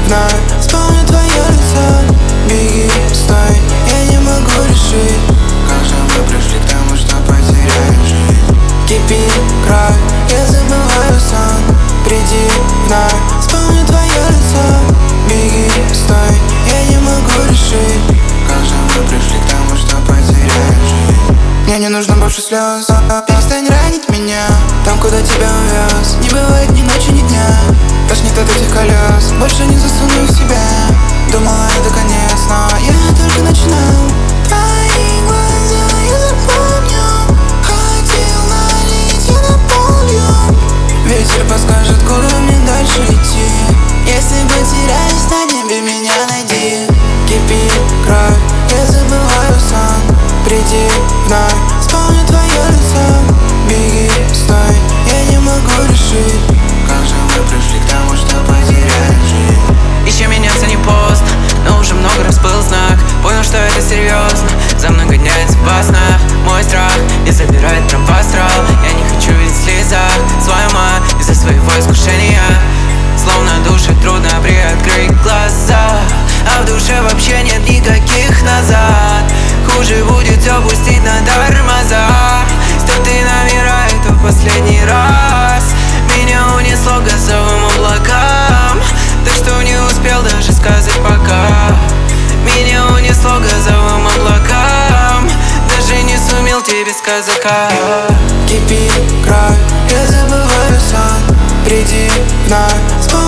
вновь, вспомню твое лицо. Беги, стой, я не могу решить, как же мы пришли к тому, что потеряли жизнь. Кипит кровь, я забываю сон. Приди вновь, вспомню твое лицо. Беги, стой, я не могу решить, как же мы пришли к тому, что потеряли жизнь. Мне не нужно больше слез. Перестань ранить меня там, куда тебя увез. Не бывает ни ночи, ни дня, тошнит от этих колес. Больше не засуну их в себя. Думала, это конец, но я только начинал. Твои глаза я запомню. Хотел налить, я наполню. Ветер подскажет, куда мне дальше идти. Если потеряюсь на небе, меня найди. Кипит кровь, я забываю сон. Приди вновь, вспомню твое лицо. Беги, стой, я не могу решить, как же мы пришли к тому, что потеряли жизнь. Еще меняться не поздно, но уже много раз был знак. Понял, что это серьезно, за мной гоняется во снах. Мой страх не забирает прям в астрал. Я не хочу видеть в слезах свою мать из-за своего искушения. Словно душе трудно приоткрыть глаза, а в душе вообще нет никаких назад. Хуже будет все пустить на тормоза. Стертые номера, это в последний раз. Меня унесло к газовым облакам, так что не успел даже сказать пока. Меня унесло к газовым облакам, даже не сумел тебе сказать как. Кипит кровь, я забываю сон. Приди вновь,